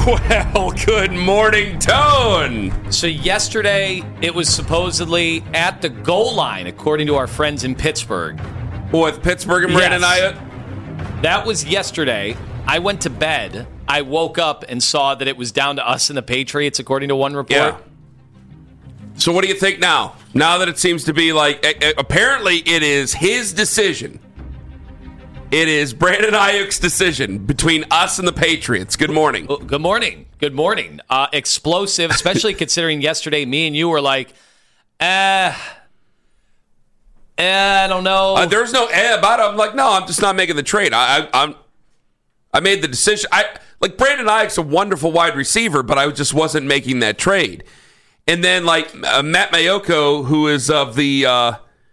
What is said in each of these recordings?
Well, good morning, Tone. So yesterday, it was supposedly at the goal line, according to our friends in Pittsburgh. With Pittsburgh and Brandon Ayuk? That was yesterday. I went to bed. I woke up and saw that it was down to us and the Patriots, according to one report. Yeah. So what do you think now? Now that it seems to be like, apparently it is his decision. It is Brandon Ayuk's decision between us and the Patriots. Good morning. Good morning. Good morning. Explosive, especially considering yesterday me and you were like, I don't know. There's no about it. I'm like, no, I'm just not making the trade. I made the decision. Brandon Ayuk's a wonderful wide receiver, but I just wasn't making that trade. And then Matt Maiocco, who is of the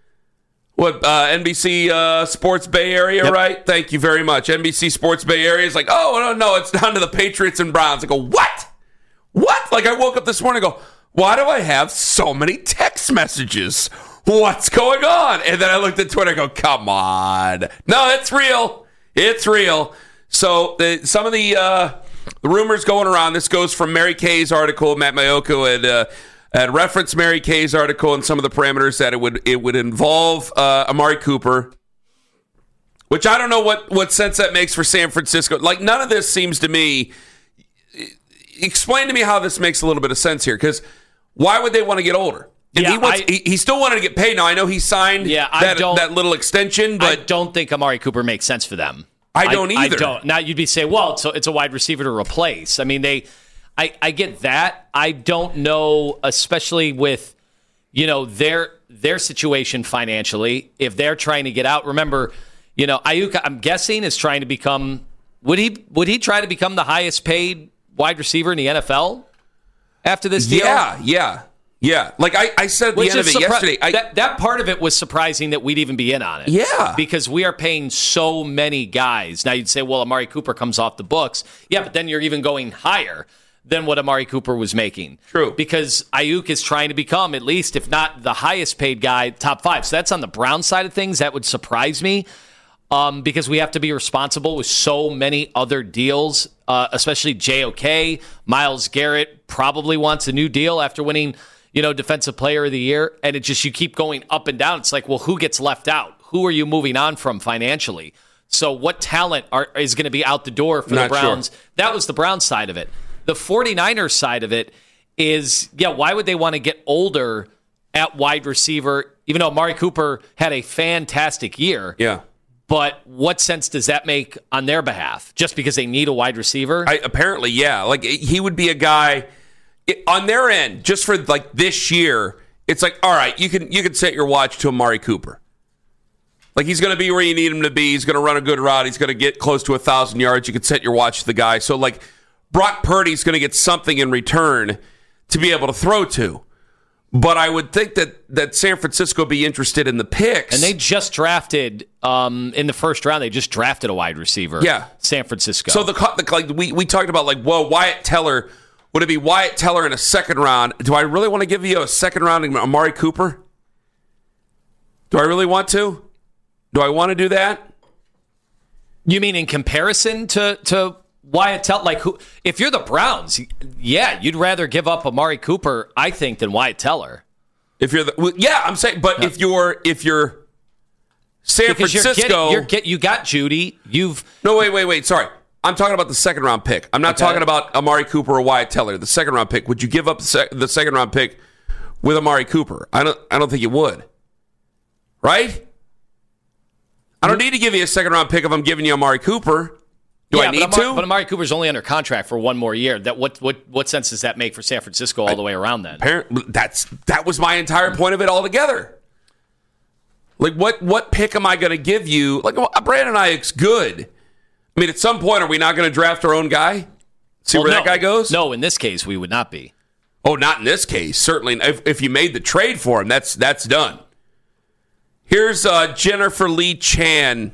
NBC Sports Bay Area, yep. Right? Thank you very much. NBC Sports Bay Area is like, oh, no, it's down to the Patriots and Browns. I go, what? What? I woke up this morning and go, why do I have so many text messages? What's going on? And then I looked at Twitter and go, come on. No, it's real. It's real. So some of the rumors going around, this goes from Mary Kay's article. Matt Maiocco had referenced Mary Kay's article and some of the parameters that it would involve Amari Cooper, which I don't know what sense that makes for San Francisco. None of this seems to me. Explain to me how this makes a little bit of sense here, because why would they want to get older? And he still wanted to get paid. Now I know he signed that little extension, but I don't think Amari Cooper makes sense for them. I don't either. I don't. Now you'd be saying, well, it's a wide receiver to replace. I mean, I get that. I don't know, especially with, their situation financially, if they're trying to get out. Remember, Ayuk, I'm guessing, is trying to become. Would he try to become the highest paid wide receiver in the NFL after this deal? Yeah. Like I said at the end of it yesterday. That part of it was surprising that we'd even be in on it. Yeah. Because we are paying so many guys. Now you'd say, well, Amari Cooper comes off the books. Yeah, but then you're even going higher than what Amari Cooper was making. True. Because Ayuk is trying to become, at least, if not the highest paid guy, top 5. So that's on the Brown side of things. That would surprise me. Because we have to be responsible with so many other deals, especially JOK. Myles Garrett probably wants a new deal after winning Defensive Player of the Year, and you keep going up and down. It's like, well, who gets left out? Who are you moving on from financially? So what talent is going to be out the door for the Browns? Sure. That was the Browns side of it. The 49ers side of it is, why would they want to get older at wide receiver, even though Amari Cooper had a fantastic year? Yeah. But what sense does that make on their behalf? Just because they need a wide receiver? Apparently, yeah. He would be a guy... on their end, just for this year, it's like, all right, you can set your watch to Amari Cooper. He's going to be where you need him to be. He's going to run a good route. He's going to get close to 1,000 yards. You can set your watch to the guy. So Brock Purdy's going to get something in return to be able to throw to. But I would think that San Francisco would be interested in the picks. And they just drafted in the first round. They just drafted a wide receiver. Yeah, San Francisco. So we talked about Wyatt Teller. Would it be Wyatt Teller in a second round? Do I really want to give you a second round in Amari Cooper? Do I really want to? Do I want to do that? You mean in comparison to Wyatt Teller? If you're the Browns, you'd rather give up Amari Cooper, I think, than Wyatt Teller. If you're I'm saying, but no. if you're San Francisco, you got Judy. Wait. Sorry. I'm talking about the second round pick. I'm not talking about Amari Cooper or Wyatt Teller. The second round pick. Would you give up the second round pick with Amari Cooper? I don't think you would. Right? I don't need to give you a second round pick if I'm giving you Amari Cooper. Do I need to? But Amari Cooper's only under contract for one more year. What sense does that make for San Francisco all the way around then? That was my entire point of it altogether. What pick am I going to give you? Brandon Ayuk's good. I mean, at some point, are we not going to draft our own guy? See where that guy goes? No, in this case, we would not be. Oh, not in this case. Certainly, if you made the trade for him, that's done. Here's Jennifer Lee Chan,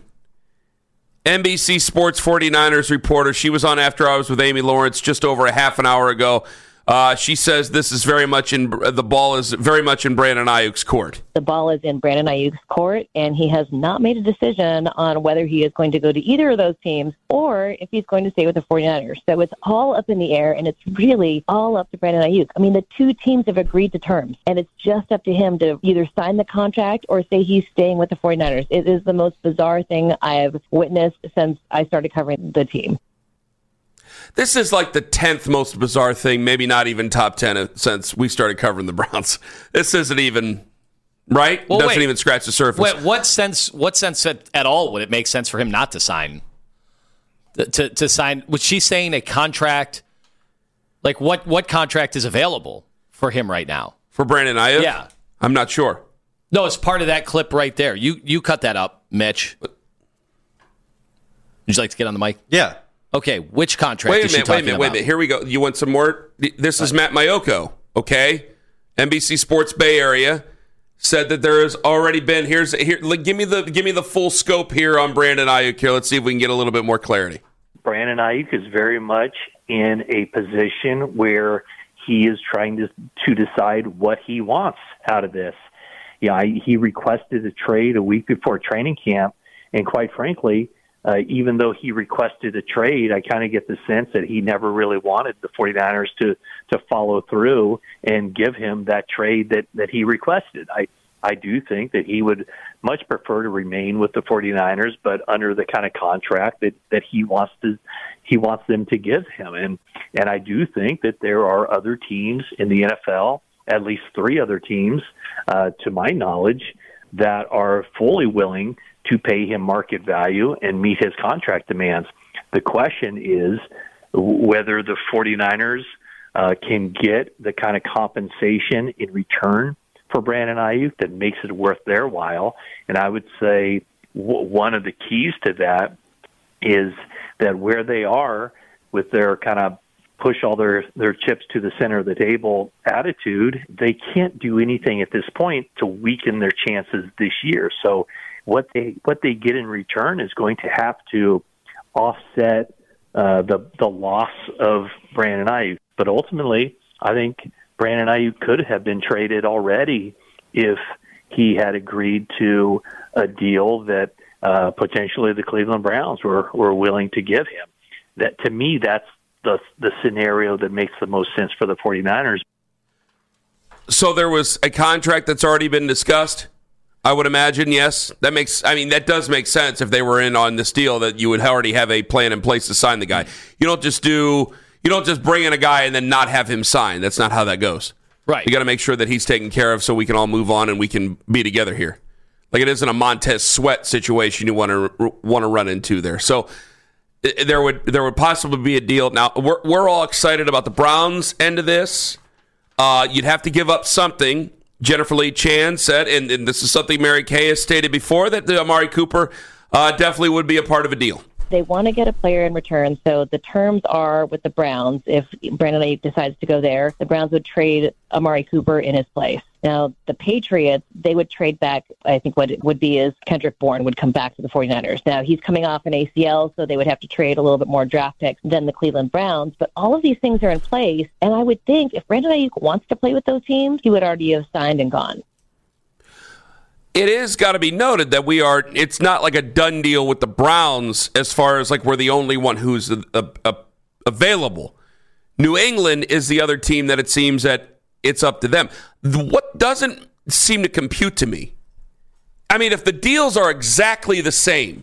NBC Sports 49ers reporter. She was on After Hours with Amy Lawrence just over a half an hour ago. She says this is the ball is very much in Brandon Ayuk's court. The ball is in Brandon Ayuk's court, and he has not made a decision on whether he is going to go to either of those teams or if he's going to stay with the 49ers. So it's all up in the air, and it's really all up to Brandon Ayuk. I mean, the two teams have agreed to terms, and it's just up to him to either sign the contract or say he's staying with the 49ers. It is the most bizarre thing I have witnessed since I started covering the team. This is like the 10th most bizarre thing, maybe not even top 10 since we started covering the Browns. This isn't even, right? Well, doesn't even scratch the surface. Wait, what sense at all would it make sense for him not to sign? To sign, was she saying a contract? Like what contract is available for him right now? For Brandon Ayuk? Yeah. I'm not sure. No, it's part of that clip right there. You cut that up, Mitch. Would you like to get on the mic? Yeah. Okay, which contract is she talking about? Wait a minute. Here we go. You want some more? This is Matt Maiocco, okay? NBC Sports Bay Area said that there has already been here. Give me the full scope here on Brandon Ayuk here. Let's see if we can get a little bit more clarity. Brandon Ayuk is very much in a position where he is trying to decide what he wants out of this. Yeah, he requested a trade a week before training camp, and quite frankly, even though he requested a trade, I kind of get the sense that he never really wanted the 49ers to follow through and give him that trade that he requested. I do think that he would much prefer to remain with the 49ers, but under the kind of contract that he wants them to give him. And I do think that there are other teams in the NFL, at least 3 other teams, to my knowledge, that are fully willing to pay him market value and meet his contract demands. The question is whether the 49ers can get the kind of compensation in return for Brandon Ayuk that makes it worth their while. And I would say one of the keys to that is that where they are with their kind of push all their chips to the center of the table attitude, they can't do anything at this point to weaken their chances this year. So what they get in return is going to have to offset the loss of Brandon Ayuk. But ultimately, I think Brandon Ayuk could have been traded already if he had agreed to a deal that potentially the Cleveland Browns were willing to give him. That, to me, that's the scenario that makes the most sense for the 49ers. So there was a contract that's already been discussed, I would imagine, yes. That does make sense if they were in on this deal, that you would already have a plan in place to sign the guy. You don't just bring in a guy and then not have him sign. That's not how that goes. Right. You got to make sure that he's taken care of so we can all move on and we can be together here. Like, it isn't a Montez Sweat situation you want to run into there. So there would possibly be a deal. Now, we're all excited about the Browns' end of this. You'd have to give up something. Jennifer Lee Chan said, and this is something Mary Kay has stated before, that Amari Cooper definitely would be a part of a deal. They want to get a player in return, so the terms are with the Browns. If Brandon Ayuk decides to go there, the Browns would trade Amari Cooper in his place. Now, the Patriots, they would trade back, I think what it would be is Kendrick Bourne would come back to the 49ers. Now, he's coming off an ACL, so they would have to trade a little bit more draft picks than the Cleveland Browns. But all of these things are in place, and I would think if Brandon Ayuk wants to play with those teams, he would already have signed and gone. It is got to be noted that it's not like a done deal with the Browns as far as like we're the only one who's available. New England is the other team that it seems that it's up to them. What doesn't seem to compute to me, I mean, if the deals are exactly the same,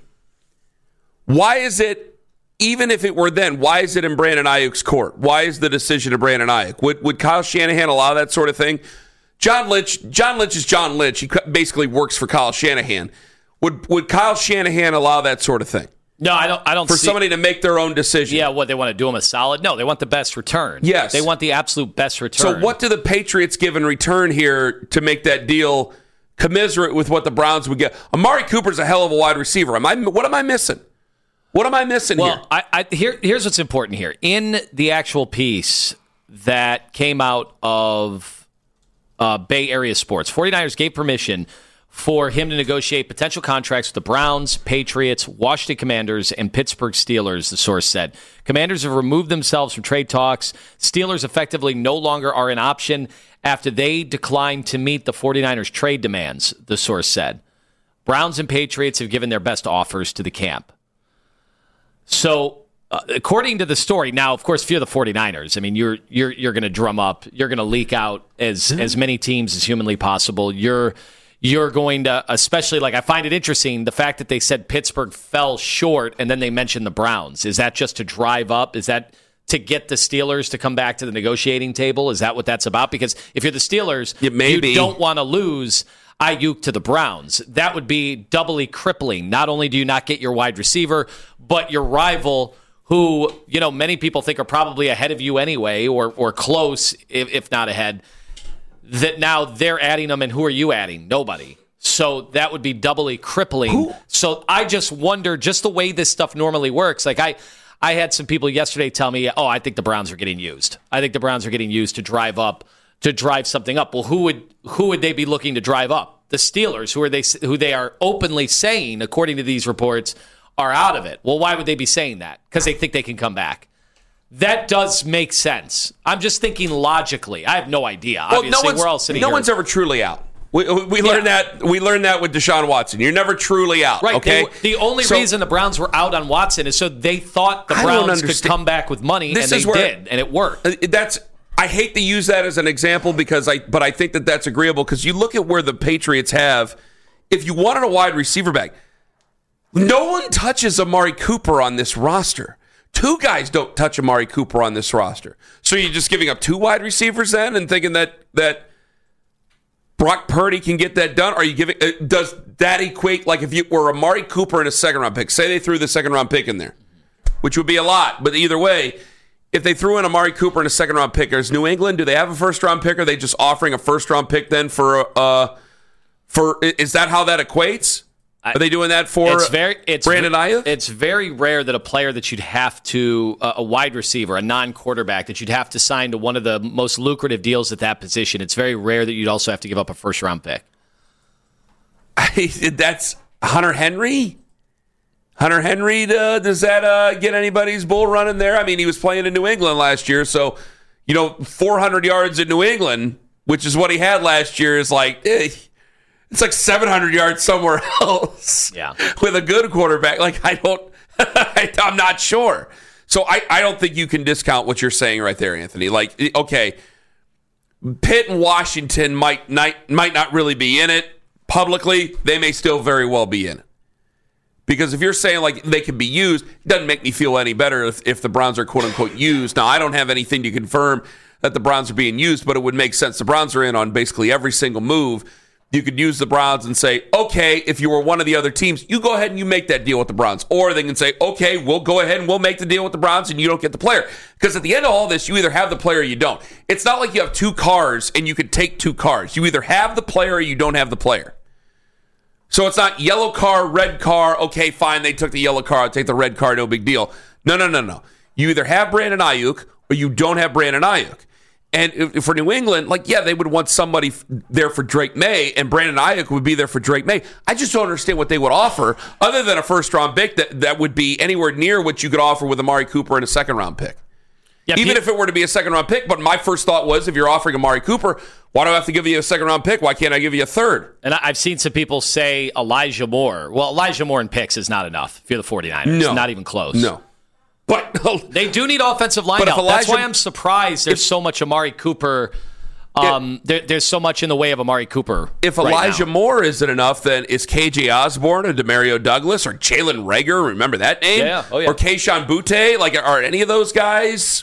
why is it, even if it were then, why is it in Brandon Ayuk's court? Why is the decision of Brandon Ayuk? Would Kyle Shanahan allow that sort of thing? John Lynch is John Lynch. He basically works for Kyle Shanahan. Would Kyle Shanahan allow that sort of thing? No, I don't. For somebody to make their own decision. Yeah, what, they want to do him a solid? No, they want the best return. Yes. They want the absolute best return. So what do the Patriots give in return here to make that deal commiserate with what the Browns would get? Amari Cooper's a hell of a wide receiver. What am I missing? What am I missing here? Well, here's what's important here. In the actual piece that came out of Bay Area Sports, 49ers gave permission for him to negotiate potential contracts with the Browns, Patriots, Washington Commanders, and Pittsburgh Steelers, the source said. Commanders have removed themselves from trade talks. Steelers effectively no longer are an option after they declined to meet the 49ers trade demands, the source said. Browns and Patriots have given their best offers to the camp. So, according to the story, now, of course, if you're the 49ers, I mean, you're going to drum up, you're going to leak out as many teams as humanly possible. You're going to, especially, like, I find it interesting, the fact that they said Pittsburgh fell short and then they mentioned the Browns. Is that just to drive up? Is that to get the Steelers to come back to the negotiating table? Is that what that's about? Because if you're the Steelers, you don't want to lose Ayuk to the Browns. That would be doubly crippling. Not only do you not get your wide receiver, but your rival, who, you know, many people think are probably ahead of you anyway, or close, if not ahead, that now they're adding them, and who are you adding? Nobody. So that would be doubly crippling. So I just wonder, just the way this stuff normally works, like I had some people yesterday tell me, I think the Browns are getting used. I think the Browns are getting used to drive something up. Well, who would they be looking to drive up? The Steelers, who they are openly saying, according to these reports, are out of it. Well, why would they be saying that? Because they think they can come back. That does make sense. I'm just thinking logically. I have no idea. Obviously, we're all sitting here. No one's ever truly out. We learned that. We learned that with Deshaun Watson. You're never truly out. Right. Okay. The only reason the Browns were out on Watson is so they thought the Browns could come back with money, and they did, and it worked. I hate to use that as an example but I think that that's agreeable because you look at where the Patriots have. If you wanted a wide receiver back, no one touches Amari Cooper on this roster. Two guys don't touch Amari Cooper on this roster. So you're just giving up two wide receivers then and thinking that Brock Purdy can get that done? Are you giving? Does that equate, like if you were Amari Cooper in a second-round pick, say they threw the second-round pick in there, which would be a lot, but either way, if they threw in Amari Cooper in a second-round pick, is New England, do they have a first-round pick? Or are they just offering a first-round pick then for is that how that equates? Are they doing that for Brandon Ayuk? It's very rare that a player that you'd have to, a wide receiver, a non-quarterback, that you'd have to sign to one of the most lucrative deals at that position. It's very rare that you'd also have to give up a first-round pick. That's Hunter Henry? Hunter Henry, does that get anybody's bull running there? I mean, he was playing in New England last year, so, 400 yards in New England, which is what he had last year, is like... It's like 700 yards somewhere else. Yeah. With a good quarterback. Like, I'm not sure. So I don't think you can discount what you're saying right there, Anthony. Like, okay, Pitt and Washington might not really be in it publicly. They may still very well be in it. Because if you're saying, like, they can be used, it doesn't make me feel any better if the Browns are quote-unquote used. Now, I don't have anything to confirm that the Browns are being used, but it would make sense. The Browns are in on basically every single move. You could use the Browns and say, okay, if you were one of the other teams, you go ahead and you make that deal with the Browns. Or they can say, okay, we'll go ahead and we'll make the deal with the Browns and you don't get the player. Because at the end of all this, you either have the player or you don't. It's not like you have two cars and you could take two cars. You either have the player or you don't have the player. So it's not yellow car, red car, okay, fine, they took the yellow car, I'll take the red car, no big deal. No. You either have Brandon Ayuk or you don't have Brandon Ayuk. And for New England, they would want somebody there for Drake May, and Brandon Ayuk would be there for Drake May. I just don't understand what they would offer other than a first-round pick that would be anywhere near what you could offer with Amari Cooper and a second-round pick. Yeah, even if it were to be a second-round pick, but my first thought was, if you're offering Amari Cooper, why do I have to give you a second-round pick? Why can't I give you a third? And I've seen some people say Elijah Moore. Well, Elijah Moore in picks is not enough if you're the 49ers. No. Not even close. No. But they do need offensive line help. That's why I'm surprised there's so much Amari Cooper. There's so much in the way of Amari Cooper. If Elijah Moore isn't enough, then is KJ Osborne or Demario Douglas or Jalen Reagor? Remember that name? Yeah. Oh, yeah. Or Kayshon Boutte? Are any of those guys?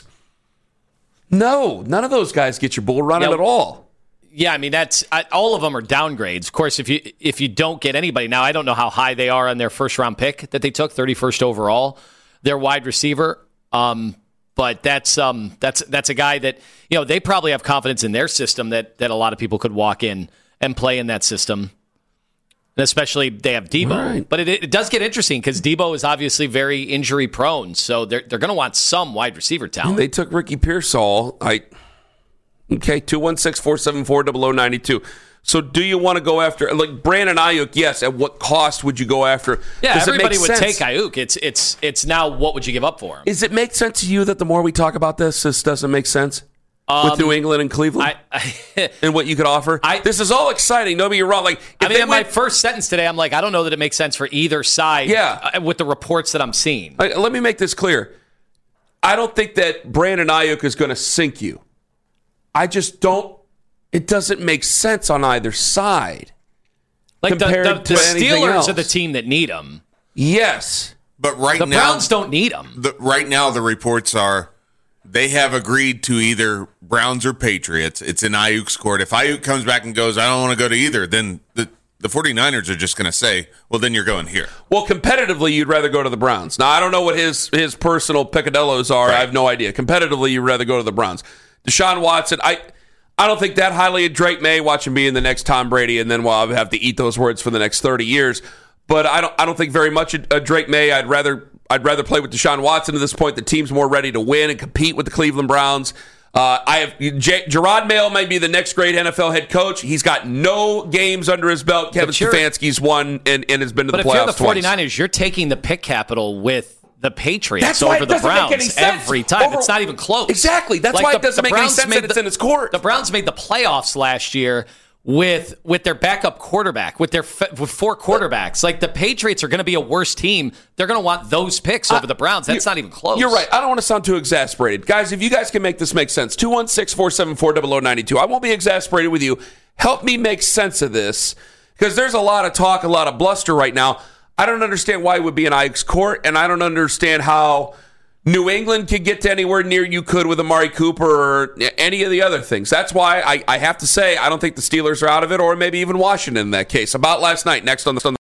No, none of those guys get your bull running at all. Yeah, I mean all of them are downgrades. Of course, if you don't get anybody now, I don't know how high they are on their first round pick that they took, 31st overall. Their wide receiver, but that's a guy that they probably have confidence in their system that a lot of people could walk in and play in that system, and especially they have Debo. Right. But it does get interesting because Debo is obviously very injury prone, so they're going to want some wide receiver talent. They took Ricky Pearsall. 216-474-0092. So do you want to go after, like, Brandon Ayuk? Yes. At what cost would you go after? Yeah, Does everybody it make would sense? take Ayuk. It's now what would you give up for him? Does it make sense to you that the more we talk about this doesn't make sense? With New England and Cleveland and what you could offer? This is all exciting. Don't get me wrong. Like, my first sentence today, I'm like, I don't know that it makes sense for either side with the reports that I'm seeing. Let me make this clear. I don't think that Brandon Ayuk is going to sink you. I just don't. It doesn't make sense on either side. Like the Steelers else. are the team that need him. Yes. But right now, the Browns don't need him. Right now, the reports are they have agreed to either Browns or Patriots. It's in Ayuk's court. If Ayuk comes back and goes, I don't want to go to either, then the 49ers are just going to say, well, then you're going here. Well, competitively, you'd rather go to the Browns. Now, I don't know what his personal picadillos are. Right. I have no idea. Competitively, you'd rather go to the Browns. Deshaun Watson, I don't think that highly of Drake May. Watch him being the next Tom Brady, and then I'll have to eat those words for the next 30 years. But I don't think very much of Drake May. I'd rather play with Deshaun Watson at this point. The team's more ready to win and compete with the Cleveland Browns. Gerard Mayo might be the next great NFL head coach. He's got no games under his belt. Kevin Stefanski's won and has been to the playoffs twice. But if you're the 49ers, twice. You're taking the pick capital with the Patriots over the Browns every time. It's not even close. Exactly. That's why it doesn't make any sense that it's in its court. The Browns made the playoffs last year with their backup quarterback, with four quarterbacks. Like, the Patriots are going to be a worse team. They're going to want those picks over the Browns. That's not even close. You're right. I don't want to sound too exasperated. Guys, if you guys can make this make sense, 216-474-0092. I won't be exasperated with you. Help me make sense of this, because there's a lot of talk, a lot of bluster right now. I don't understand why it would be in Ayuk's court, and I don't understand how New England could get to anywhere near you could with Amari Cooper or any of the other things. That's why I have to say I don't think the Steelers are out of it, or maybe even Washington in that case. About last night, next on the